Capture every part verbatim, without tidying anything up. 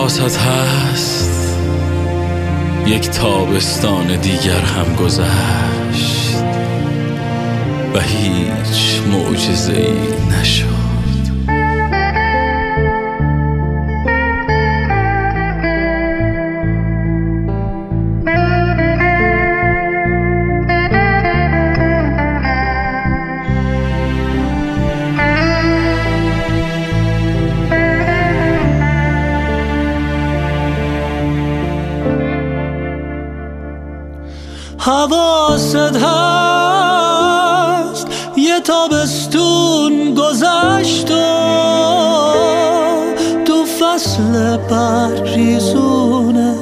حواست هست یک تابستان دیگر هم گذشت و هیچ معجزه‌ای نشد. حواست هست یه تابستون گذشت و تو فصل برریزون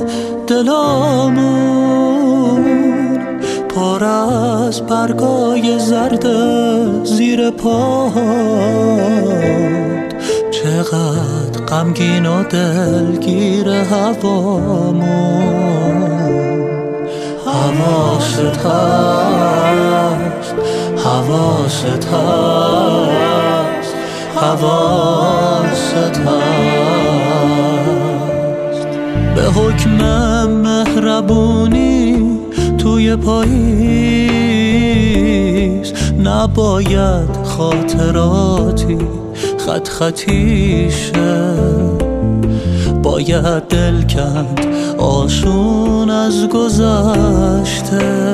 دلامون پر از برگای زرد زیر پاد، چقدر غمگین و دلگیر هوامون. حواست هست حواست هست حواست هست به حکم مهربونی توی پاییز نباید خاطراتی خط خطی شه، باید دل کند آسون از گذشته،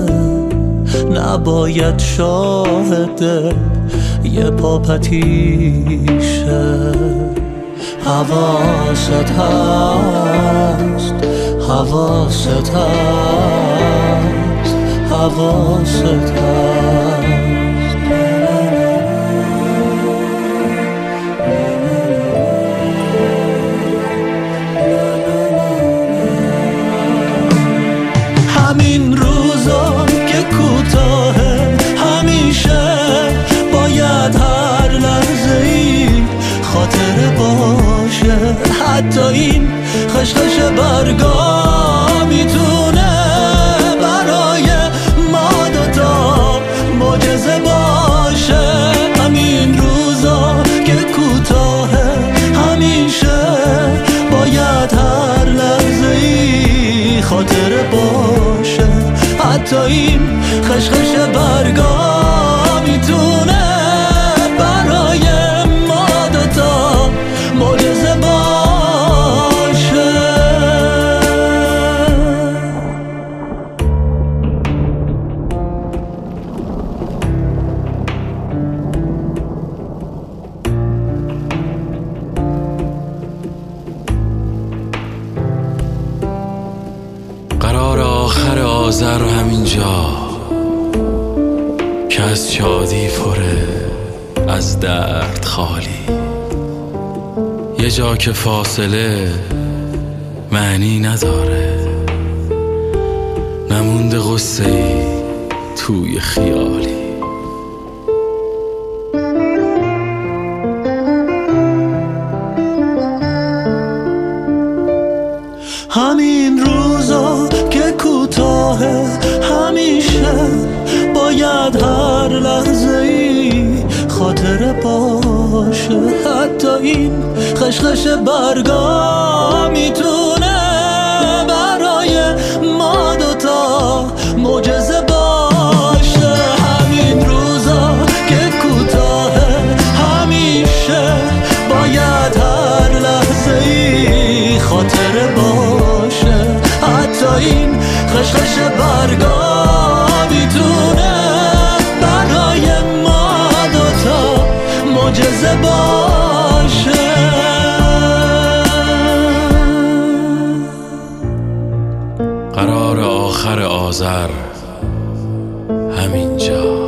نباید شاهد یه پاپتیشه. حواست هست حواست هست حواست هست. همین روزا که کوتاهه همیشه باید هر لحظه ای خاطره باشه، حتی این خشخش برگا میتونه برای ما دوتا معجزه باشه. همین روزا که کوتاهه همیشه باید هر لحظه ای خاطره باشه، حتی این خشخش برگا میتونه برای ما دوتا معجزه باشه. قرار آخر آذر همینجا که از شادی پره از درد خالی، یه جا که فاصله معنی نداره، نمونده غصه‌ای توی خیالی. همین روزا که کوتاهه همیشه باید هر لحظه ای خاطره باشه، حتی این خشخش برگا میتونه برای ما دوتا معجزه باشه. همین روزا که کوتاهه همیشه باید هر لحظه ای خاطره باشه، حتی این خشخش برگا میتونه برای ما دوتا معجزه باشه. قرار آخر آذر همینجا